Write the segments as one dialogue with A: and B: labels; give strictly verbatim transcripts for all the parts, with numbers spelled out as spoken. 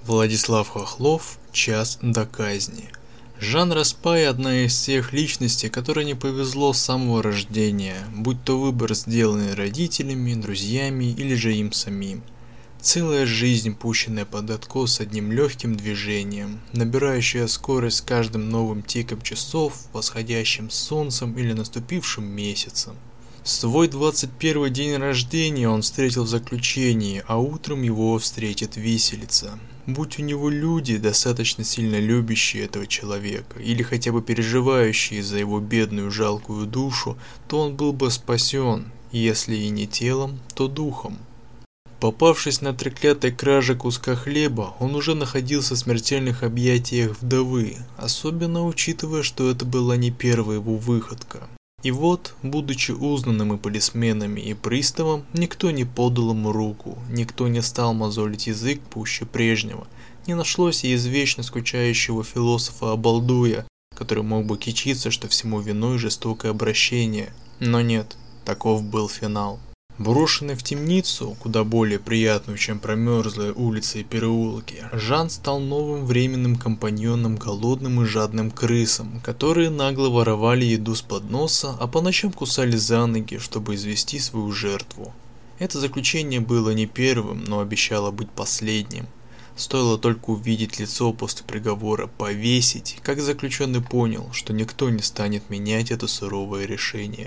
A: Владислав Хохлов. Час до казни. Жан Распай – одна из тех личностей, которой не повезло с самого рождения, будь то выбор, сделанный родителями, друзьями или же им самим. Целая жизнь, пущенная под откос одним легким движением, набирающая скорость с каждым новым тиком часов, восходящим солнцем или наступившим месяцем. Свой двадцать первый день рождения он встретил в заключении, а утром его встретит виселица. Будь у него люди, достаточно сильно любящие этого человека, или хотя бы переживающие за его бедную жалкую душу, то он был бы спасен, если и не телом, то духом. Попавшись на треклятой краже куска хлеба, он уже находился в смертельных объятиях вдовы, особенно учитывая, что это была не первая его выходка. И вот, будучи узнанным и полисменами, и приставом, никто не подал ему руку, никто не стал мозолить язык пуще прежнего, не нашлось и извечно скучающего философа-обалдуя, который мог бы кичиться, что всему виной жестокое обращение. Но нет, таков был финал. Брошенный в темницу, куда более приятную, чем промерзлые улицы и переулки, Жан стал новым временным компаньоном голодным и жадным крысам, которые нагло воровали еду с подноса, а по ночам кусали за ноги, чтобы извести свою жертву. Это заключение было не первым, но обещало быть последним. Стоило только увидеть лицо после приговора повесить, как заключенный понял, что никто не станет менять это суровое решение.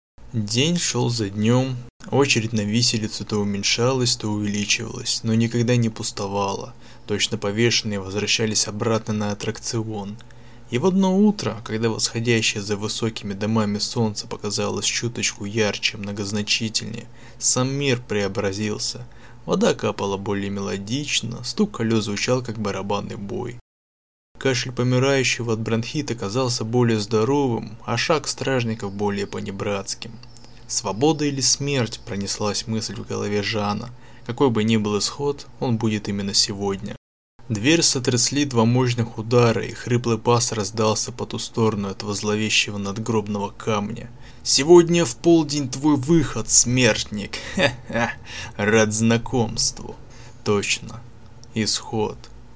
A: День шел за днем, очередь на виселицу то уменьшалась, то увеличивалась, но никогда не пустовала. Точно повешенные возвращались обратно на аттракцион. И в одно утро, когда восходящее за высокими домами солнце показалось чуточку ярче, многозначительнее, сам мир преобразился. Вода капала более мелодично, стук колес звучал как барабанный бой. Кашель помирающего от бронхита казался более здоровым, а шаг стражников более понебратским. Свобода или смерть, пронеслась мысль в голове Жана. Какой бы ни был исход, он будет именно сегодня. Дверь сотрясли два мощных удара, и хриплый бас раздался по ту сторону этого зловещего надгробного камня. «Сегодня в полдень твой выход, смертник! Ха-ха! Рад знакомству!» Точно. Исход.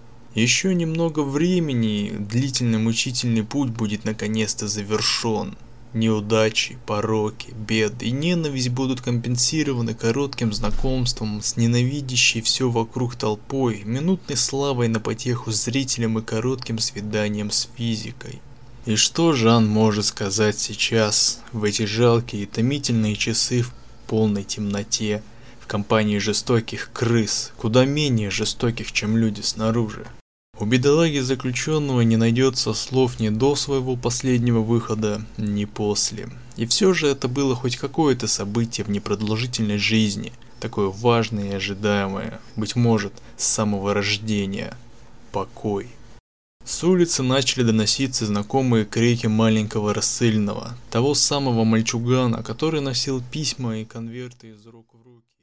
A: Еще немного времени, длительный мучительный путь будет наконец-то завершен. Неудачи, пороки, беды и ненависть будут компенсированы коротким знакомством с ненавидящей все вокруг толпой, минутной славой на потеху зрителям и коротким свиданием с физикой. И что Жан может сказать сейчас, в эти жалкие и томительные часы в полной темноте, в компании жестоких крыс, куда менее жестоких, чем люди снаружи? У бедолаги заключенного не найдется слов ни до своего последнего выхода, ни после. И все же это было хоть какое-то событие в непродолжительной жизни, такое важное и ожидаемое, быть может, с самого рождения. Покой. С улицы начали доноситься знакомые крики маленького рассыльного, того самого мальчугана, который носил письма и конверты из рук в руки.